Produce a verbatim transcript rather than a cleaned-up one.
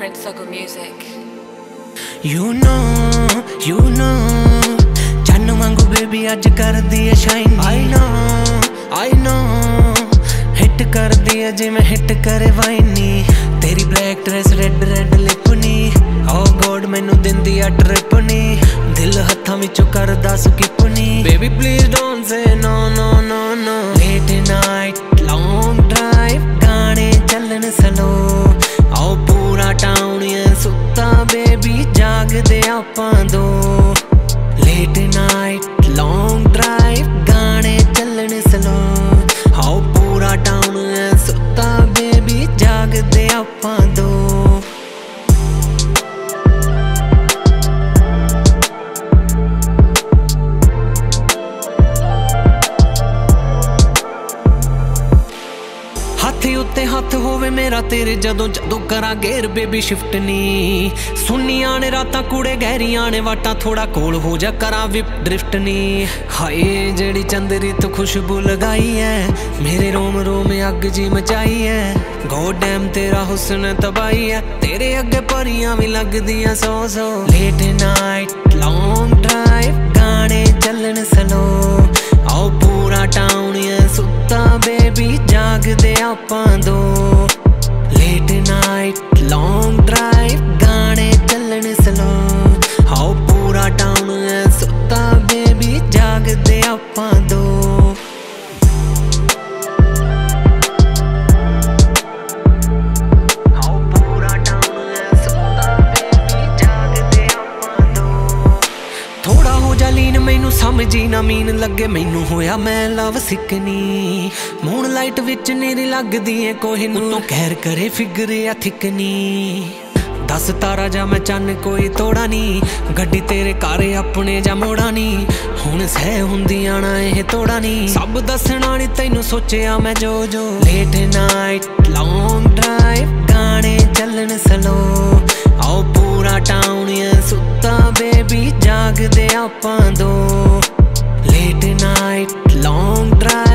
Prince Suggle Music. You know, you know, चन्न वांगू baby अज कर दी है shine. I know, I know, hit कर दी है जिवें हिट करे वाइनी। तेरी ब्लैक ड्रेस रेड रेड लिपनी, ओ गॉड मैनू दिंदी आ ट्रिपनी। दिल हत्थां विचों करदा स्किपनी। Baby please don't say no no no no. Late night long drive गाने चलन स्लो, आओ पूरा टाउन सुत्ता बेबी जागदे आपां दो। लेट नाइट लॉन्ग ड्राइव गाने चलन स्लो, आओ पूरा टाउन सुत्ता बेबी जागदे आपां दो। हाथी उत्ते हथ होवे मेरा तेरे जदों जदों करा गेर बेबी शिफ्ट नी। सुनिया ने रातां कूड़े गहरियां ने वाटा थोड़ा कोल हो जा करा विप ड्रिफ्ट नी। हाय जेड़ी चंदरी तो खुशबू लगाई है, मेरे रोम रोम अग जी मचाई है। गॉड डैम तेरा हुस्न तबाही है, तेरे अगे परियां भी लगदियां सौ सौ। लेट नाइट लॉन्ग ड्राइव गाने चलन स्लो, आओ पूरा टाउन सुत्ता बेबी जागदे आपां दो। लेट नाइट लॉन्ग ड्राइव गाने चलन स्लो, आओ पूरा टाउन सुत्ता बेबी जागदे आपां दो। थोड़ा हो जा लीन मैनू समझी ना मीन लगे मैनू होया मैं लव सिकनी। मून लाइट विच नेरी लगदी है कोहिनूर तो कहर करे फिगर या थिकनी। दस तारा जा मैं चन्न कोई तोड़ा नी, गड्डी तेरे घर अपने जा मोड़ा नी। हुण सह हुंदी आना एह तोड़ा नी, सब दसना नी तैनू सोचिया मैं जो जो। लेट नाइट लॉन्ग ड्राइव गाने चलन स्लो, आओ पूरा टाउन सुत्ता बेबी जागदे आपां दो। Late night long drive